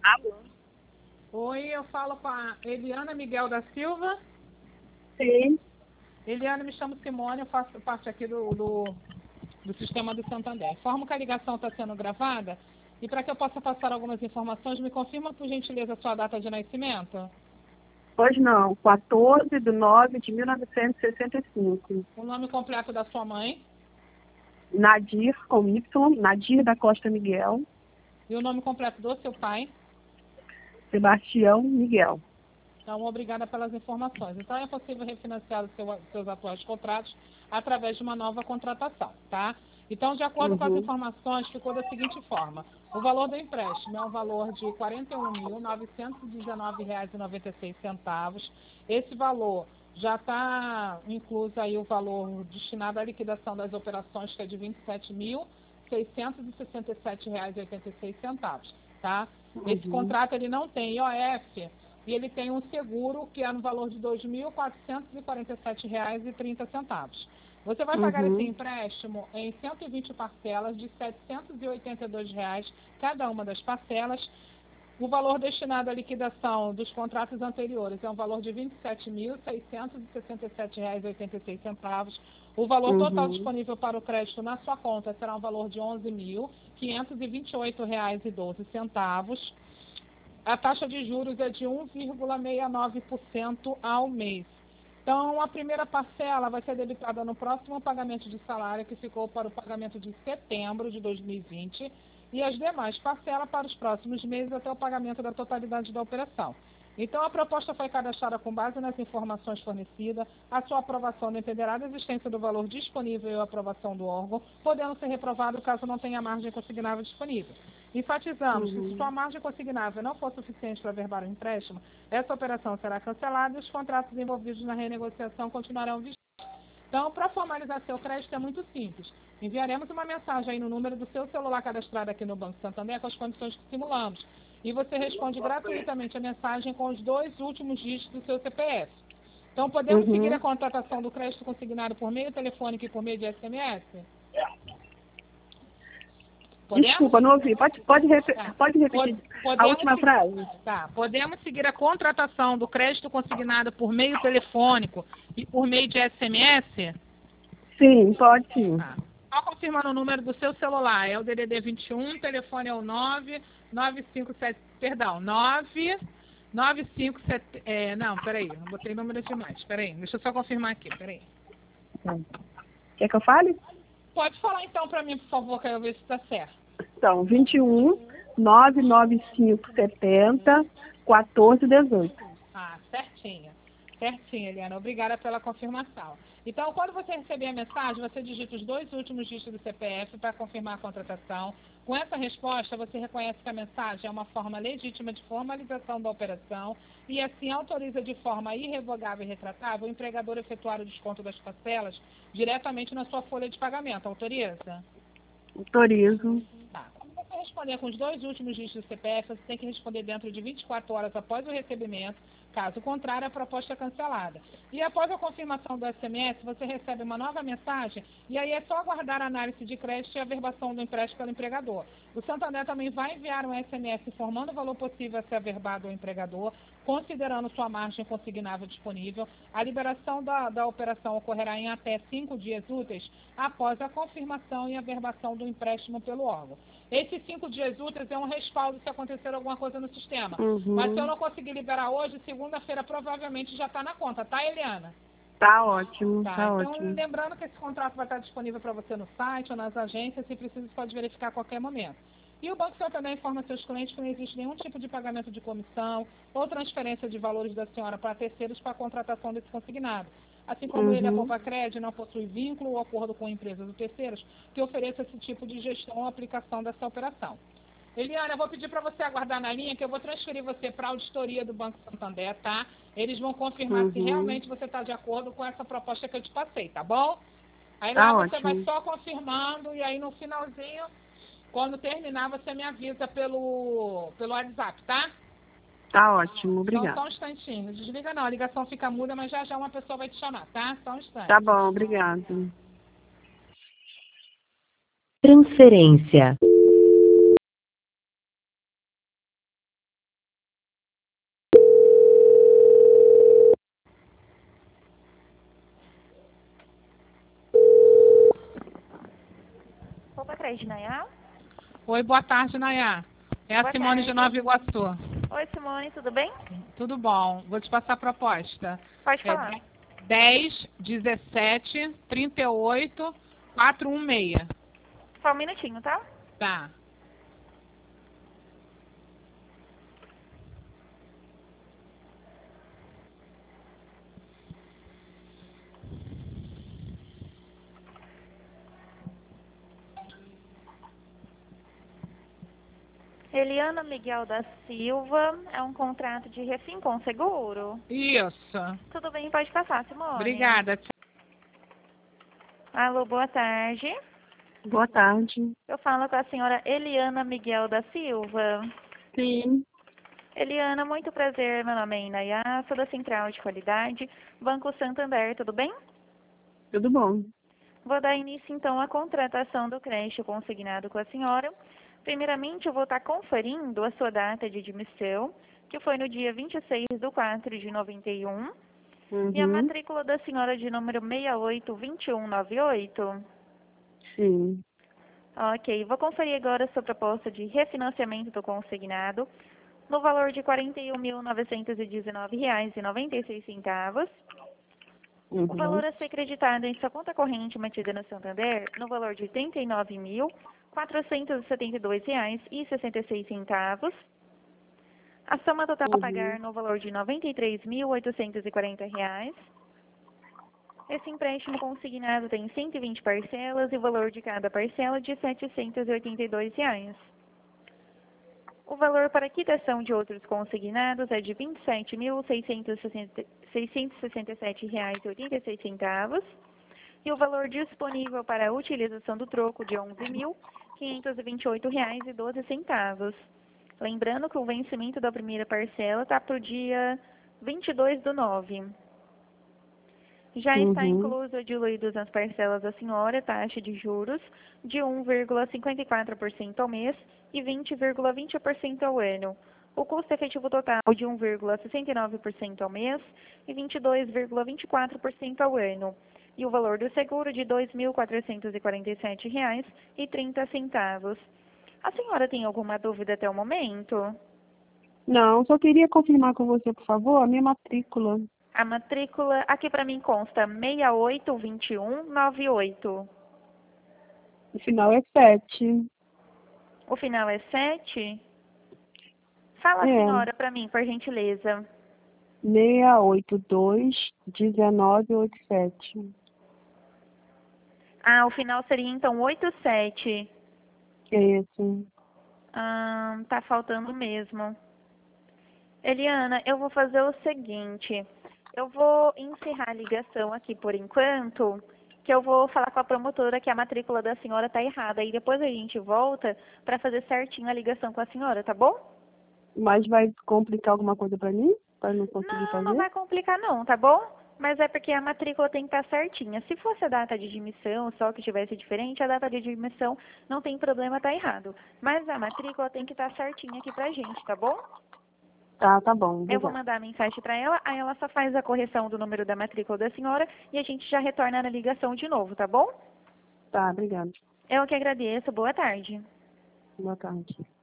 Alô? Oi, eu falo com a Eliana Miguel da Silva. Sim. Eliana, me chamo Simone, eu faço parte aqui do Sistema do Santander. Informo que a ligação está sendo gravada e para que eu possa passar algumas informações, me confirma, por gentileza, a sua data de nascimento? Pois não, 14/9/1965. O nome completo da sua mãe Nadir, com Y, Nadir da Costa Miguel, e o nome completo do seu pai. Sebastião Miguel. Então, obrigada pelas informações. Então, é possível refinanciar os seus atuais contratos através de uma nova contratação, tá? Então, de acordo com as informações, ficou da seguinte forma. O valor do empréstimo é um valor de R$ 41.919,96. Esse valor já está incluso aí o valor destinado à liquidação das operações, que é de R$ 27.667,86, tá? Esse contrato ele não tem IOF, e ele tem um seguro que é no valor de R$ 2.447,30. Você vai pagar esse empréstimo em 120 parcelas de R$ 782 cada uma das parcelas. O valor destinado à liquidação dos contratos anteriores é um valor de R$ 27.667,86. O valor total disponível para o crédito na sua conta será um valor de R$ 11.528,12. A taxa de juros é de 1,69% ao mês. Então, a primeira parcela vai ser debitada no próximo pagamento de salário, que ficou para o pagamento de setembro de 2020, e as demais parcelas para os próximos meses até o pagamento da totalidade da operação. Então, a proposta foi cadastrada com base nas informações fornecidas. A sua aprovação dependerá da existência do valor disponível e a aprovação do órgão, podendo ser reprovado caso não tenha margem consignável disponível. Enfatizamos que se sua margem consignável não for suficiente para averbar o empréstimo, essa operação será cancelada e os contratos envolvidos na renegociação continuarão vigentes. Então, para formalizar seu crédito é muito simples. Enviaremos uma mensagem aí no número do seu celular cadastrado aqui no Banco Santander com as condições que simulamos. E você responde gratuitamente a mensagem com os 2 últimos dígitos do seu CPF. Então, podemos seguir a contratação do crédito consignado por meio telefônico e por meio de SMS? Podemos? Desculpa, não ouvi. Pode repetir a última frase? Tá. Podemos seguir a contratação do crédito consignado por meio telefônico e por meio de SMS? Sim, pode sim. Tá. Só confirmando o número do seu celular. É o DDD 21, telefone é o 99557... não, peraí. Eu botei número demais. Peraí, deixa eu só confirmar aqui. Peraí. Quer que eu fale? Pode falar então para mim, por favor, que eu ver se está certo. Então, 21/99570-1418. Ah, certinho. Certinho, Eliana. Obrigada pela confirmação. Então, quando você receber a mensagem, você digita os 2 últimos dígitos do CPF para confirmar a contratação. Com essa resposta, você reconhece que a mensagem é uma forma legítima de formalização da operação e, assim, autoriza de forma irrevogável e retratável o empregador a efetuar o desconto das parcelas diretamente na sua folha de pagamento. Autoriza? Autorizo. Tá. Quando você responder com os 2 últimos dígitos do CPF, você tem que responder dentro de 24 horas após o recebimento. Caso contrário, a proposta é cancelada. E após a confirmação do SMS, você recebe uma nova mensagem e aí é só aguardar a análise de crédito e a averbação do empréstimo pelo empregador. O Santander também vai enviar um SMS informando o valor possível a ser averbado ao empregador, considerando sua margem consignável disponível. A liberação da operação ocorrerá em até 5 dias úteis após a confirmação e averbação do empréstimo pelo órgão. Esses 5 dias úteis é um respaldo se acontecer alguma coisa no sistema. Mas se eu não conseguir liberar hoje, segunda-feira provavelmente já está na conta, tá, Eliana? Tá ótimo, Tá, tá então ótimo. lembrando que esse contrato vai estar disponível para você no site ou nas agências, se precisa, você pode verificar a qualquer momento. E o Banco Santander informa seus clientes que não existe nenhum tipo de pagamento de comissão ou transferência de valores da senhora para terceiros para a contratação desse consignado. Assim como ele, a Poupa Crédito, não possui vínculo ou acordo com empresas ou terceiros que ofereçam esse tipo de gestão ou aplicação dessa operação. Eliana, eu vou pedir para você aguardar na linha que eu vou transferir você para a auditoria do Banco Santander, tá? Eles vão confirmar se realmente você está de acordo com essa proposta que eu te passei, tá bom? Aí lá você vai só confirmando e aí no finalzinho, quando terminar, você me avisa pelo WhatsApp, tá? Tá ótimo, Então, obrigada. só um instantinho. Não desliga não, a ligação fica muda, mas já já uma pessoa vai te chamar, tá? Só um instante. Tá bom, obrigada. Transferência. creche, Nayá? Oi, boa tarde, Nayá. É a Boa Simone tarde. de Nova Iguaçu. Oi, Simone, tudo bem? Tudo bom? Vou te passar a proposta. Pode É falar. 10, 17, 38, 416. Só um minutinho, tá? Tá. Eliana Miguel da Silva, é um contrato de refim com seguro? Isso. Tudo bem, pode passar, Simone. Obrigada. Alô, boa tarde. Boa tarde. Eu falo com a senhora Eliana Miguel da Silva. Sim, Eliana, muito prazer, meu nome é Inayá, sou da Central de Qualidade, Banco Santander, tudo bem? tudo bom. Vou dar início, então, à contratação do creche consignado com a senhora. Primeiramente, eu vou estar conferindo a sua data de admissão, que foi no dia 26/4/91, e a Uhum. matrícula da senhora de número 682198. Sim. Ok, vou conferir agora a sua proposta de refinanciamento do consignado, no valor de R$ 41.919,96. O valor a ser creditado em sua conta corrente mantida no Santander, no valor de R$ 39.472,66. A soma total a pagar no valor de R$ 93.840. Esse empréstimo consignado tem 120 parcelas e o valor de cada parcela de R$ 782. O valor para quitação de outros consignados é de R$ 27.667,86 e o valor disponível para a utilização do troco de R$ 11.528,12. Lembrando que o vencimento da primeira parcela está para o dia 22/9. Já está incluso diluídos nas parcelas da senhora taxa de juros de 1,54% ao mês e 20,20% ao ano. O custo efetivo total de 1,69% ao mês e 22,24% ao ano. E o valor do seguro de R$ 2.447,30. A senhora tem alguma dúvida até o momento? Não, só queria confirmar com você, por favor, a minha matrícula. A matrícula aqui para mim consta 682198. O final é 7. O final é 7? Fala, É, senhora, para mim, por gentileza. 682-1987. Ah, o final seria então 87. É isso. Tá faltando mesmo. Eliana, eu vou fazer o seguinte. Eu vou encerrar a ligação aqui por enquanto, que eu vou falar com a promotora que a matrícula da senhora tá errada. E depois a gente volta para fazer certinho a ligação com a senhora, tá bom? Mas vai complicar alguma coisa pra mim? Pra não conseguir Não, fazer? não vai complicar não, tá bom? Mas é porque a matrícula tem que estar certinha. Se fosse a data de admissão, só que tivesse diferente, a data de admissão não tem problema, tá errado. Mas a matrícula tem que estar certinha aqui pra gente, tá bom? Tá bom. Eu vou Obrigada. mandar a mensagem para ela, aí ela só faz a correção do número da matrícula da senhora e a gente já retorna na ligação de novo, tá bom? Tá, obrigada. Eu que agradeço. Boa tarde. Boa tarde.